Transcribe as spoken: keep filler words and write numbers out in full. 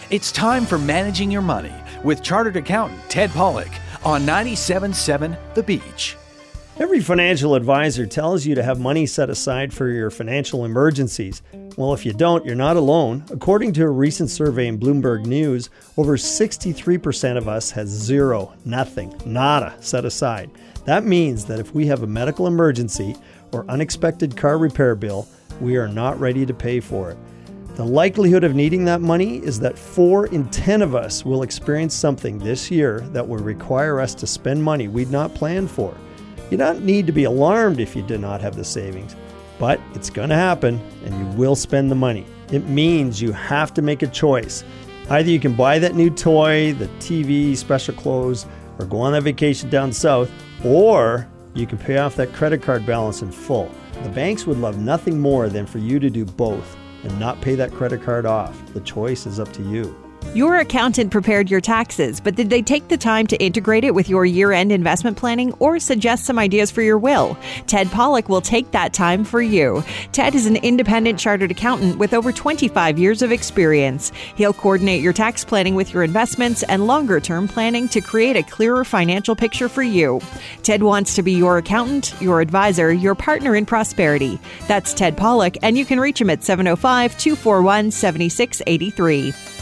It's time for Managing Your Money with Chartered Accountant Ted Pollock on ninety-seven point seven The Beach. Every financial advisor tells you to have money set aside for your financial emergencies. Well, if you don't, you're not alone. According to a recent survey in Bloomberg News, over sixty-three percent of us has zero, nothing, nada set aside. That means that if we have a medical emergency or unexpected car repair bill, we are not ready to pay for it. The likelihood of needing that money is that four in ten of us will experience something this year that will require us to spend money we'd not planned for. You don't need to be alarmed if you do not have the savings, but it's going to happen and you will spend the money. It means you have to make a choice. Either you can buy that new toy, the T V, special clothes, or go on that vacation down south, or you can pay off that credit card balance in full. The banks would love nothing more than for you to do both and not pay that credit card off. The choice is up to you. Your accountant prepared your taxes, but did they take the time to integrate it with your year-end investment planning or suggest some ideas for your will? Ted Pollock will take that time for you. Ted is an independent chartered accountant with over twenty-five years of experience. He'll coordinate your tax planning with your investments and longer-term planning to create a clearer financial picture for you. Ted wants to be your accountant, your advisor, your partner in prosperity. That's Ted Pollock, and you can reach him at seven oh five, two four one, seven six eight three.